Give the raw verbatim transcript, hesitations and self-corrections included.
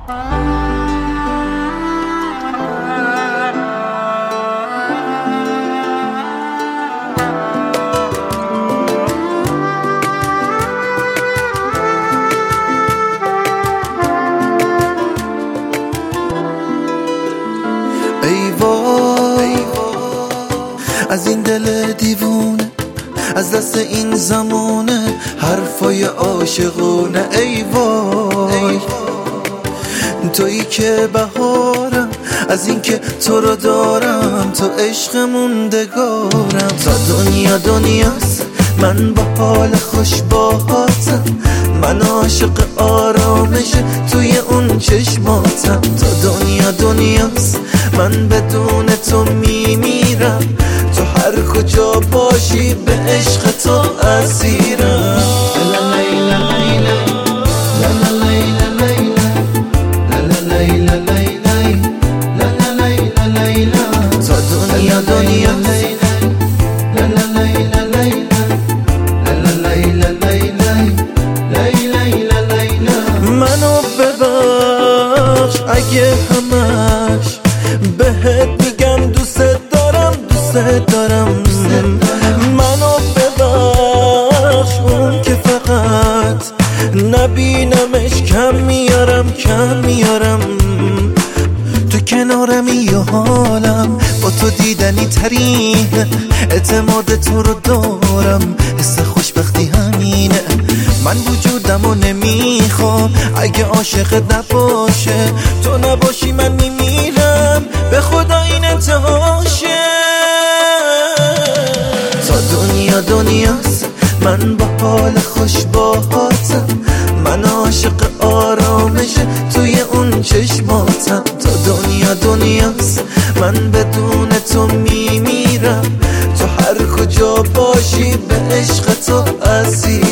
ای وای از این دل دیوونه، از دست این زمانه حرفای عاشقونه. ای وای تویی که بهارم، از این که تو رو دارم، تو عشق موندگارم. تا دنیا دنیاست من با حال خوش باهاتم، من عاشق آرامش توی اون چشماتم. تا دنیا دنیاست من بدون تو میمیرم، تو هر کجا باشی به عشق تو اسیرم. تا دنیا دنیاست منو ببخش اگه همش بهت میگم دوست دارم دوست دارم. منو ببخش اون که فقط نبینمش کم میارم کم میارم. تو کنارمی یه حالم با تو دیدنی ترین، اعتماد تو رو دارم، حس خوشبختی همینه. من وجودمو نمیخوام اگه عاشقت نباشه، تو نباشی من میمیرم، به خدا این انتهاشه. تا دنیا دنیاست من با حال خوش باهاتم، من عاشق آرامش توی اون چشماتم. تا دنیا دنیاست من بدون تو میمیرم، تو هر کجا باشی به عشق تو اسیر.